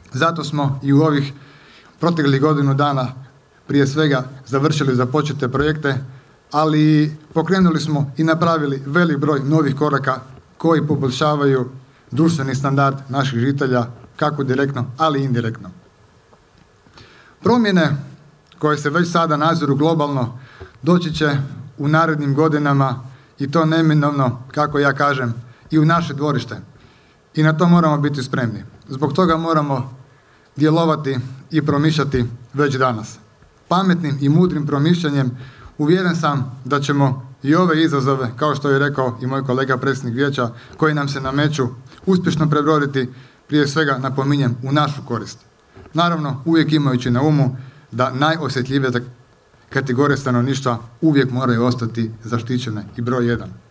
Zato smo i u ovih proteklih godinu dana prije svega završili započete projekte, ali pokrenuli smo i napravili velik broj novih koraka koji poboljšavaju društveni standard naših žitelja, kako direktno, ali i indirektno. Promjene koje se već sada nadziru globalno doći će u narednim godinama i to neminovno, kako ja kažem, i u naše dvorište. I na to moramo biti spremni. Zbog toga moramo djelovati i promišljati već danas. Pametnim i mudrim promišljanjem uvjeren sam da ćemo i ove izazove, kao što je rekao i moj kolega predsjednik vijeća, koji nam se nameću, uspješno prebroditi, prije svega napominjem, u našu korist. Naravno, uvijek imajući na umu da najosjetljivije kategorije stanovništva uvijek moraju ostati zaštićene i broj 1.